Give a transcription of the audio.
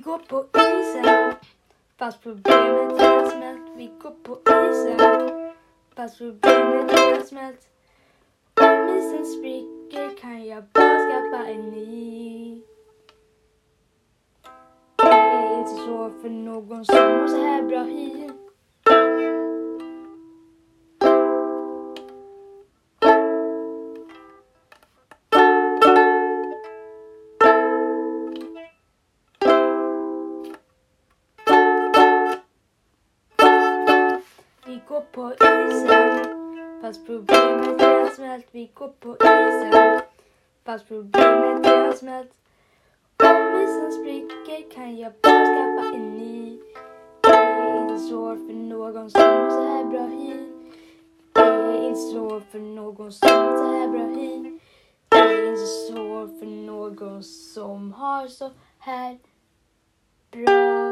går på isen, fast problemet är smält. Vi går på isen, fast problemet är smält. Om isen spricker kan jag bara skaffa en ny. Det är inte så för någon som har så här bra hy. Vi går på isen, fast problemet är smält. Vi går på isen, fast problemet är smält. Om isen spricker kan jag bara skaffa en ny. Det är inte svårt för någon som har så här bra hy. Det är inte svårt för någon som har så här bra hy. Det är inte svårt för någon som har så här bra